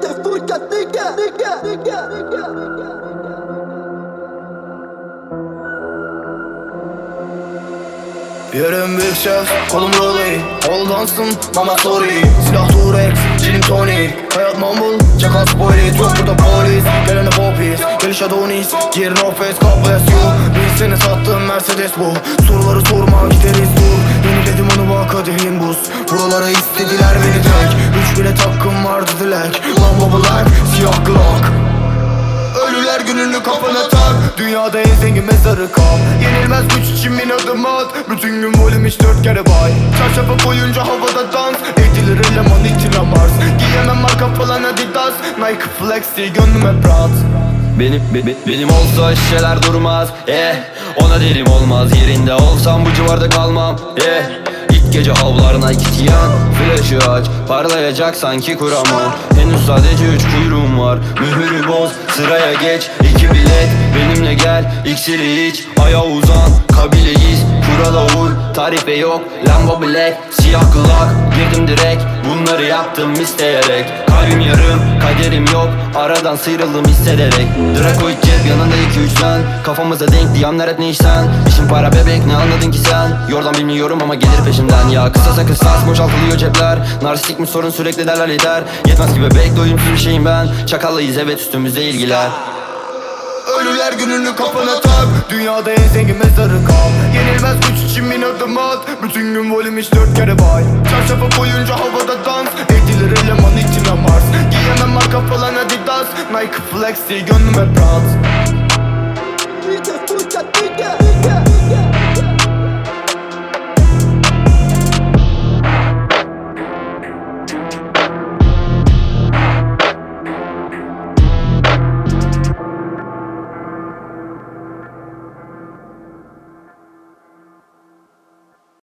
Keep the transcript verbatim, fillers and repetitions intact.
Tefturka nigga, nigga, nigga, nigga. Yarın büyük şef, kolum roley. Ol dansın, mama sorry. Silah Durex, gin tonic. Hayat mumble, çakal spoiler. Çok burada polis, gelene popis. Geliş Adonis, gir no face, God bless you. Biz seni sattım, Mercedes bu. Soruları sorma, gideriz dur. Yeniledim onu bak kadehin buz. Buralara istediler beni tek. Üç bilet hakkım vardı dilek. Lamba black, siyah glock. Ölüler gününü kafana tak. Dünyada en zengin mezarı kal. Yenilmez güç için bin adım at. Bütün gün volüm hiç dört kere bay. Çarşafa koyunca havada dans. Edilir eleman içine Mars. Giyemem marka falan Adidas. Nike flex değil gönlüm hep rahat. Benim, be, be, benim olsa şişeler durmaz. Eh, ona derim olmaz. Yerinde olsam bu civarda kalmam. Eh, ilk gece avlarına gitiyan. Flaşı aç, parlayacak sanki kuramam. Henüz sadece üç kuyruğum var. Mühürü boz, sıraya geç. İki bilet, benimle gel. İksiri iç, aya uzan. Kabileyiz, kurala uy. Tarife yok, Lambo black. Siyah glock, girdim direkt. Bunları yaptım isteyerek. Kalbim yarım, kaderim yok. Aradan sıyrıldım hissederek. Dracoid cep yanında iki üç sen. Kafamıza denk diyanlar hep ne işten. İşin para bebek ne anladın ki sen. Yordan bilmiyorum ama gelir peşimden. Ya kısasa kısas boşaltılıyor cepler. Narsistik mi sorun sürekli derler lider. Yetmez ki bebek doyumsuz bir şeyim ben. Çakallıyız evet üstümüzde ilgiler. Ölüler gününü kafana tak. Dünyada en zengin mezarı kal. Yenilmez güç için bin adım at. Bütün gün volüm hiç dört kere bay. Çarşafa koyunca havada dans. Edilir eleman içine Mars. Giyemem marka falan Adidas. Nike flex değil gönlüm hep rahat.